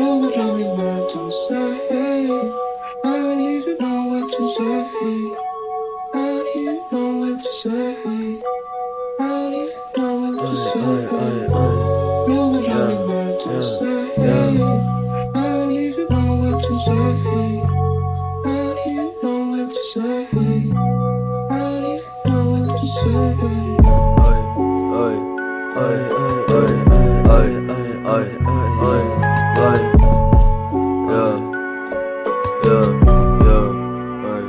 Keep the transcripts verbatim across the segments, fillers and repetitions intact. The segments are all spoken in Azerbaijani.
You would tell me where to stay. I don't even know what to say. I don't even know what to say. I don't even know what to say. You would tell me where to stay. I don't even know what to say. I don't even know what to say. I don't even know what to say. Ay, ay, ay, ay, ay, ay, ay, ay, ay, yeah, yeah, yeah, ay.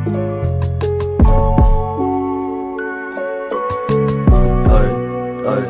Ay, ay.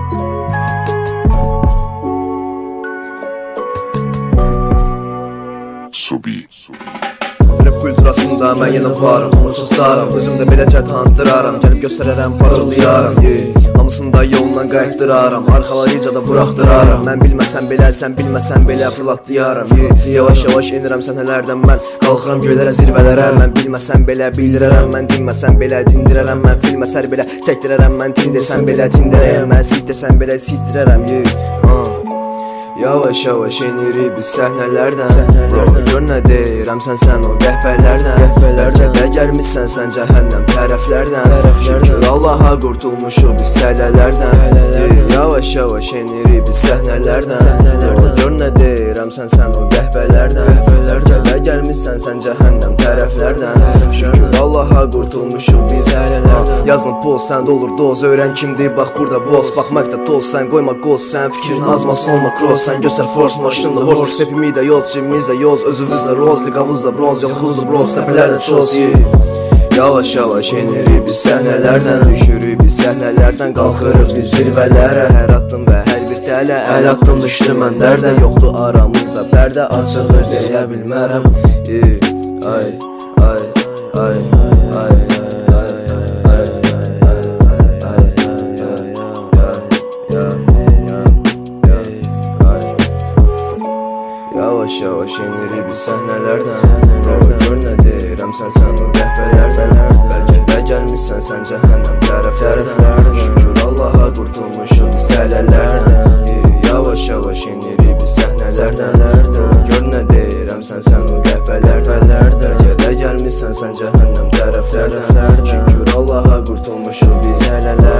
Subi. Rap kulturasında mən yenə varım, onu çox darım. Özümdə beləcə tanıdıraram, gəlib göstərərəm, parıldayaram, yeah. Hamısında yolundan qayıtdıraram, arxalarıca da buraxdıraram. Mən bilməsəm belə, sən bilməsən belə fırlatdıyaram, yeah. Yavaş-yavaş inirəm səhnələrdən mən, qalxıram göylərə, zirvələrə. Mən bilməsəm belə bildirərəm, mən dinməsəm belə dindirərəm. Mən film əsər belə çəkdirərəm, mən tin desəm belə tindirəyəm. Mən sit desəm belə sitdirərəm, yeah. uh. Yavaş-yavaş enirik biz səhnələrdən. Gör nə deyirəm sən sən o qəhbələrdən. Dərdə gəlmişsən sən cəhənnəm tərəflərdən. Şükür Allaha qurtulmuşuq biz sələlərdən. Yavaş-yavaş enirik biz səhnələrdən. Gör nə deyirəm sən sən o qəhbələrdən. Dərdə gəlmişsən sən cəhənnəm tərəflərdən. Şükür Allaha qurtulmuşuq biz sələlərdən. Yazın poz səndə olur doz, öyrən kimdir bax burada boz. Baxmaq da toz sən, qoyma qoz sən, fikrin azmasın olma cross. Sən göstər force, maşınla horse. Hepimi də yoz, cimimiz də yoz, özümüz də roz. Liqavız da bronz, yoxuz da bronz, təpələr də çoz, yeah. Yavaş-yavaş enirik biz səhnələrdən, düşürük biz səhnələrdən, qalxırıq biz zirvələrə. Hər addım və hər bir tələ, əl addım düşdü mənlərdən. Yoxdur aramızda pərdə, açığı deyə bilmərəm, yeah. Ay, ay, ay, ay, ay. Yavaş-yavaş enirik biz səhnələrdən. Gör nə deyirəm sən sən o qəhbələrdən. Bəlkə də gəlmişsən sən cəhənnəm tərəflərdən. Şükür Allaha qurtulmuşuq biz sələlərdən. Yavaş-yavaş enirik biz səhnələrdən. Gör nə deyirəm sən sən o qəhbələrdən. Bəlkə də gəlmişsən sən cəhənnəm tərəflərdən. Şükür Allaha qurtulmuşuq biz sələlərdən.